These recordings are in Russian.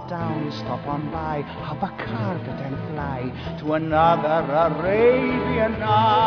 down, stop on by, hop a carpet and fly to another Arabian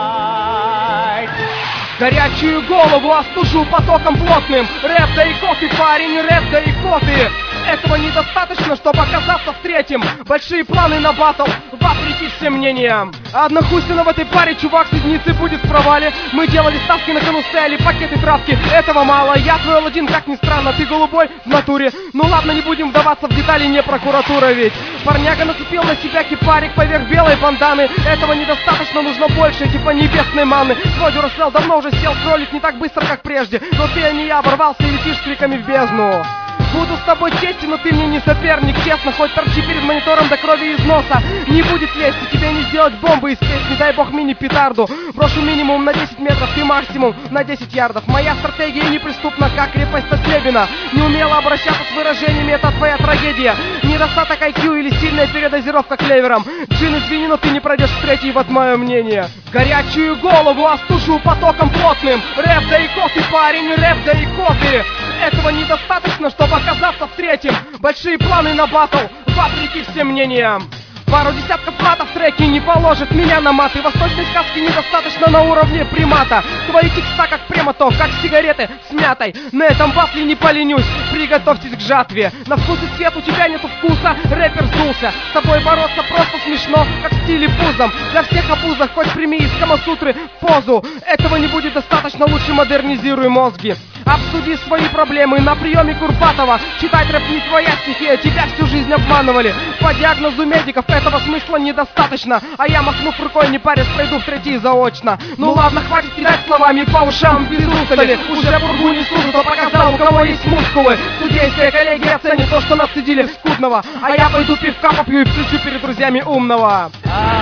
night. Горячую голову остужу потоком плотным. Рэп да и кофе, парень, рэп да и кофе. Этого недостаточно, чтобы оказаться в третьем. Большие планы на баттл, вопреки всем мнениям. Одна хустина в этой паре, чувак с единицы будет в провале. Мы делали ставки на кону, стояли пакеты травки. Этого мало, я твой Аладдин, как ни странно. Ты голубой в натуре. Ну ладно, не будем вдаваться в детали, не прокуратура ведь. Парняга нацепил на себя кипарик поверх белой банданы. Этого недостаточно, нужно больше, типа небесной манны. Твой Дюрасел давно уже сел, кролик не так быстро, как прежде. Но ты, а не я, ворвался и летишь с криками в бездну. Буду с тобой честен, но ты мне не соперник. Честно, хоть торчи перед монитором до крови из носа. Не будет лести, тебе не сделать бомбы из песни. Дай бог мини-петарду. Брошу минимум на 10 метров, ты максимум на 10 ярдов. Моя стратегия неприступна, как крепость от Слебина. Не умела обращаться с выражениями, это твоя трагедия. Недостаток IQ или сильная передозировка клевером. Джин, извини, но ты не пройдешь в третий, вот мое мнение. Горячую голову остужу потоком плотным. Рэп да и кофе, парень, рэп да и кофе. Этого недостаточно, чтобы оказаться в третьем. Большие планы на баттл, вопреки всем мнениям. Пару десятков матов в треке не положит меня на маты. Восточной сказки недостаточно на уровне примата. Твои текста как прямоток, как сигареты с мятой. На этом батле не поленюсь, приготовьтесь к жатве. На вкус и цвет у тебя нету вкуса, рэпер сдулся. С тобой бороться просто смешно, как в стиле пузом. Для всех обузах хоть прими из Камасутры позу. Этого не будет достаточно, лучше модернизируй мозги. Обсуди свои проблемы на приеме Курпатова. Читать рэп не твоя стихия, тебя всю жизнь обманывали. По диагнозу медиков этого смысла недостаточно. А я, махнув рукой, не парясь, пройду в третий заочно. Ну ладно, хватит кидать словами по ушам без устали. Уже пургу несу, зато показал, у кого есть мускулы. Судейская коллегия оценит то, что нацедили скудного. А я пойду пивка попью и включу перед друзьями умного.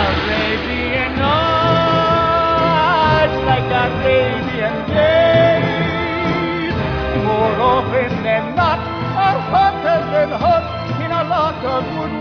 Arabian nights like Arabian days, more often than not, are hotter than hot in a lot of good